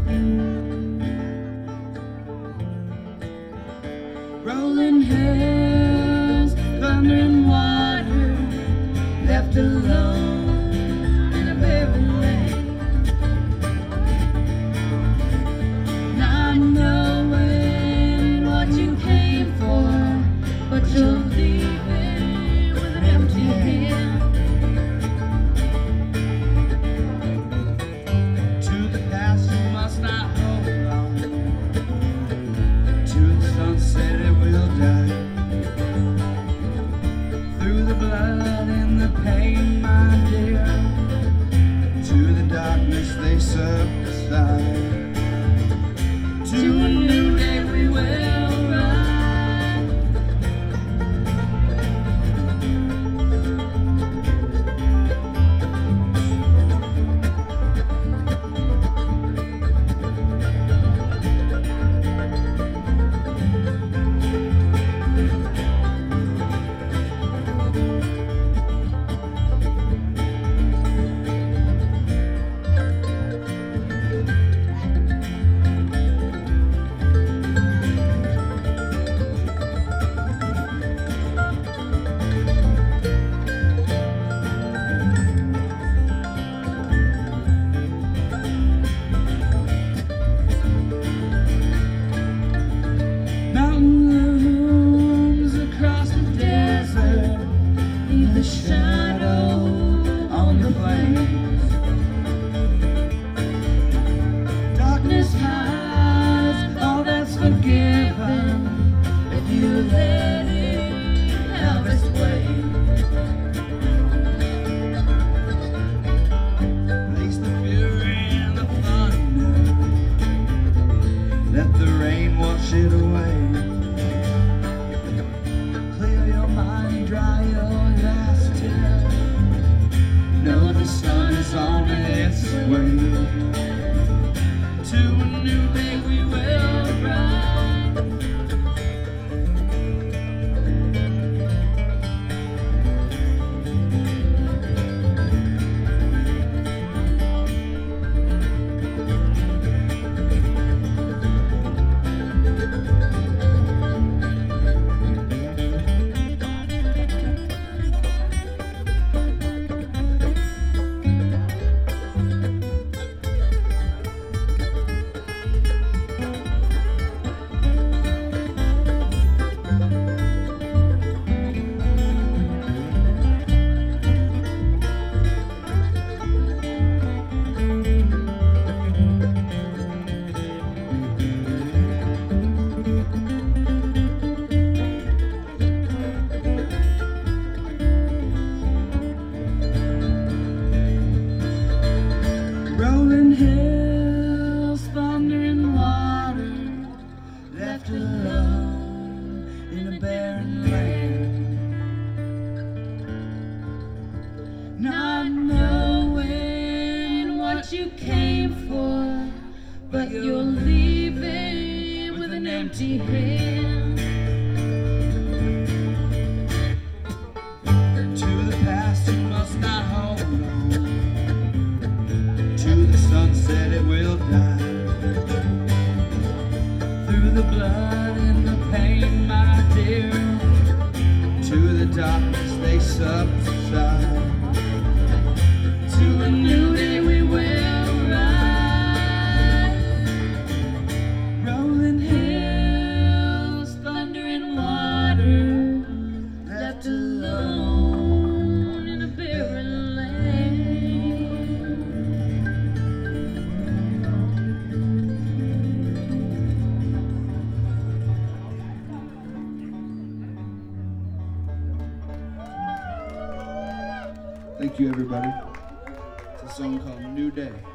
Rolling hills, thunder and water, left alone in a barren lane. Not knowing what you came for, but you're leaving with an empty hand. To the past you must not hold on, to the sunset it will die. Through the blood and the pain, my dear, to the darkness they subside. To a new day we will ride. Mountain looms across the desert, leave the shadow on the plains. Darkness hides all that's forgiven if you let it have its way. Release the fury and the thunder, let the rain wash it away. Clear your mind, dry your last tear. Know the sun is on its way. To a new day we will ride. Rolling hills, thunder and water, left alone in a barren land. Not knowing what you came for, but you're leaving with an empty hand. To the past you must not hold on, to the sunset it will die. Through the blood and the pain, my dear, to the darkness they subside. To a new day we will ride. Rolling hills, thunder and water, left alone in a barren land. Thank you, everybody. It's a song called New Day.